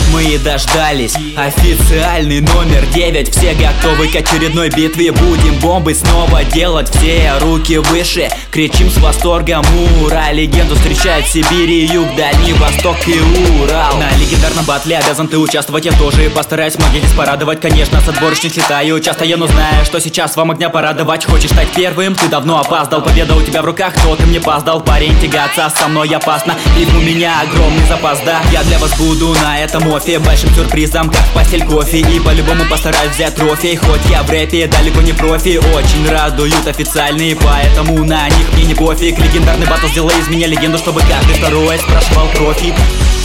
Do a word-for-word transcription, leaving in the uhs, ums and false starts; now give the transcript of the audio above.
мы и дождались. Официальный номер девять. Все готовы к очередной битве. Будем бомбы снова делать. Все руки выше, кричим с восторгом ура. Легенду встречают в Сибири, юг, Дальний Восток и Урал. На легендарном батле обязан ты участвовать. Я тоже постараюсь многих здесь порадовать. Конечно, с отборочных летаю часто я, но знаю, что сейчас вам огня порадовать. Хочешь стать первым? Ты давно опоздал. Победа у тебя в руках, кто ты мне поздал. Парень, тягаться со мной опасно, ведь у меня огромный запас, да. Я для вас буду на этом офе большим сюрпризом, как в постель кофе. И по-любому постараюсь взять трофей. Хоть я в рэпе далеко не профи, очень радуют официальные, поэтому на них мне не пофиг. Легендарный батл сделай из меня легенду, чтобы каждый второй спрашивал профи.